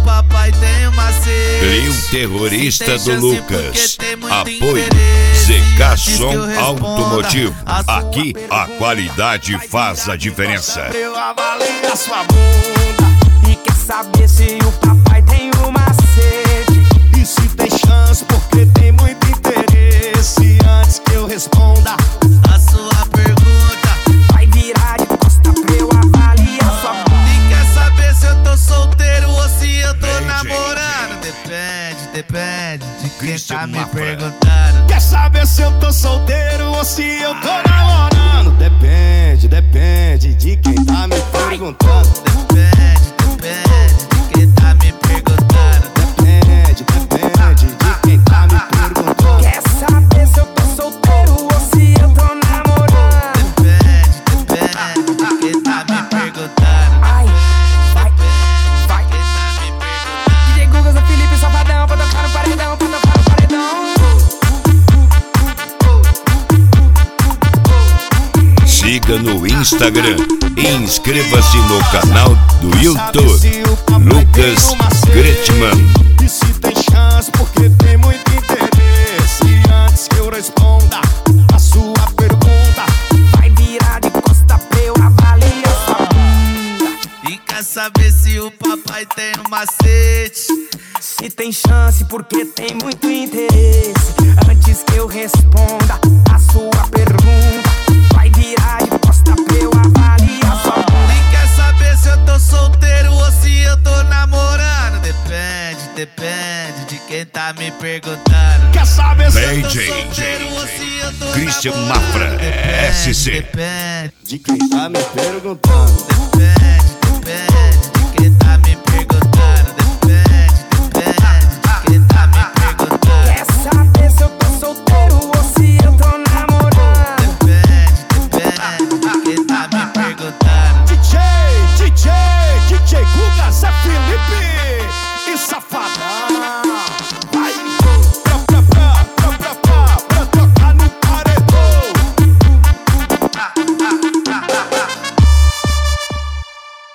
papai tem uma sede. Trio Terrorista do Lucas. Apoio ZK ZK Som Automotivo. Aqui a qualidade faz a diferença. Eu avalio a sua bunda e quer saber se o papai tem uma sede. E se tem chance, porque tem muito interesse. Antes que eu responda a sua pergunta, vai virar de costa pra eu avaliar sua bunda. e quer saber se eu tô solteiro ou se eu tô namorando? Depende de quem tá me perguntando. Quer saber se eu tô solteiro ou se eu tô namorando? Depende de quem tá me perguntando. Depende de quem tá me perguntando. Depende de quem tá me perguntando. Quer saber se eu tô solteiro ou se eu tô namorando? Depende de quem tá me perguntando. Ai, vai, vai. Quem tá me perguntando. DJ Guga, Zé Felipe, Safadão, pra tocar no paredão, pra tocar no paredão. Siga no Instagram e inscreva-se no canal do YouTube Lucas Gretman. E se tem chance, porque tem muito interesse. Antes que eu responda a sua pergunta, vai virar de costa pra eu avaliar sua bunda. E quer saber se o papai tem um macete? Se tem chance, porque tem muito interesse. Antes que eu responda a sua pergunta, vai virar de costa pra eu avaliar sua bunda. E quer saber se eu tô solteiro ou se eu tô namorando? Depende de quem tá me perguntando. Quer saber se eu tô DJ solteiro ou se eu tô Christian namorando? Mafra, SC. Depende de quem tá me perguntando?